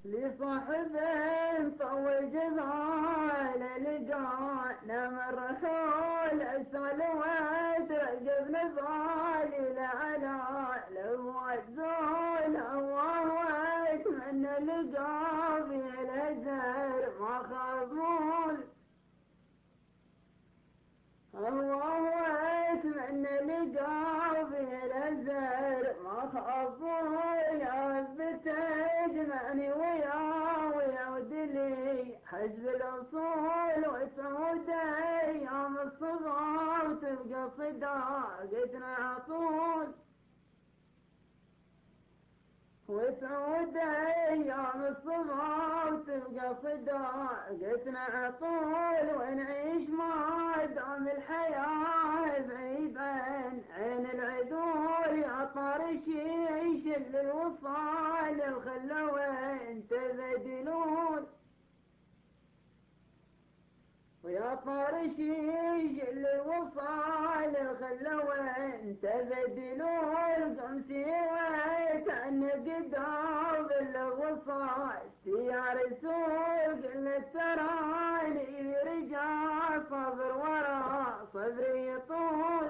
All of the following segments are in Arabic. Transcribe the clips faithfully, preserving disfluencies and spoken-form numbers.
لصاحب طول جبال لقانا من رحول أسأل واترقب نضالي لعلا لو الزول الله واتمنى لقى في الأزهر ما خافون الله اتمنى لقى في الأزهر ما خافون يا بتجمعني ويا ويا ودلي حزب الأصول وسعود أيام الصغار وتبقى صداقتنا عطول وسعود أيام الصغار وتبقى صداقتنا عطول ونعيش ما دام الحياة بعيد عن عين العدول يا طارشي يشل الوصال الخلة وين تبدلون ويا طارشي يشل الوصال الخلة وين تبدلون قمتي وكأن قدام الوصال يا رسول قلنا تراني رجع صبر ورا صبري يطول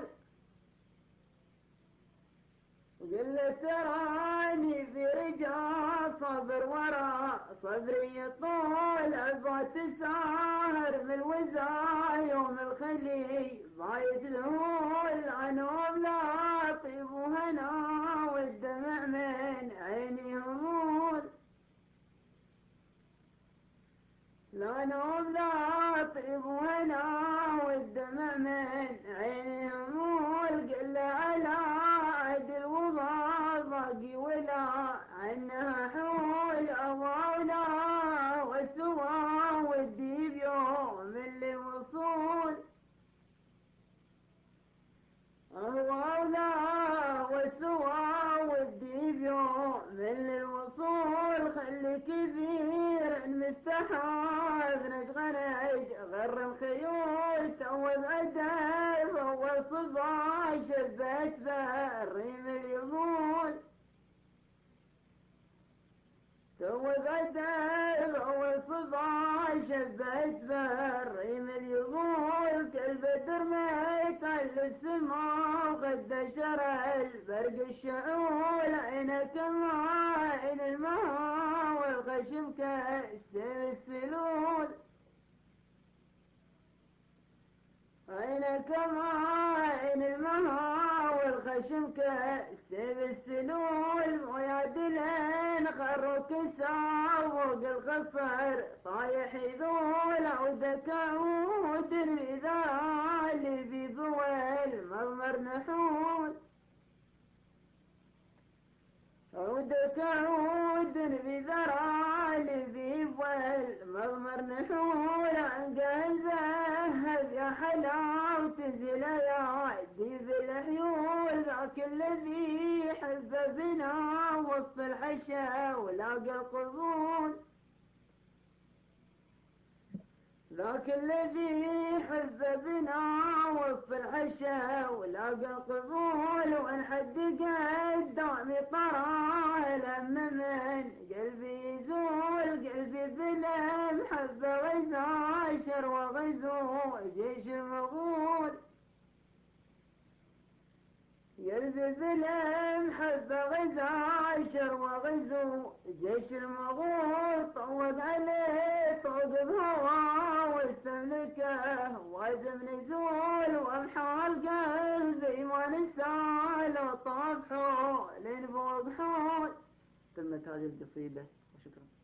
وقلنا تراني في رجع صبر ورا صبري يطول عبات ساهر من الوزايا ومن الخلي ضايت ذهول عنهم لا طيب وهنا والدمع من عيني يمول لا نوم لا طيب وهنا والدمع من عيني يمول قل على عدل وما باقي ولا عنها حول أضاونا والسوا ودي بيوم اللي وصول أضاونا والسوا ودي بيوم اللي الوصول خلي كثير مستحاذ نشغنج غر الخيول توذ أدب أول صباح شبت بالريم اليمون توذ أدب أول صباح شبت بالريم اليمون كالبدر ميت السما غد شرع البرق الشعول عينك ما عين المها والخشم كالسيل السلول عينك ما عين المها والخشم كالسيل السلول ويا دلين خروك ساوق القصر طايح يذول عودك عود إذا اللي في ذوال مضمر نحول عودك عود بذرال في ظل مضمر نحول عن ذهب يا حلاوة زليادي في الحيول ذاك الذي حب بنا وسط الحشا ولاقى القبول ذاك الذي حب بنا وسط الحشا ولاقى القبول وان حد قدامي طراه لم من قلبي يزول قلبي ظلم حب وزاشر وغزو جيش المغول قلبي ظلم حب غزاشر وغزو جيش المغول طوق عليه طوق بهواه واستملكه وازم نزول وامحى قلبي ما نسال وطاف حول فوق حول. تمت هذه القصيدة وشكرا.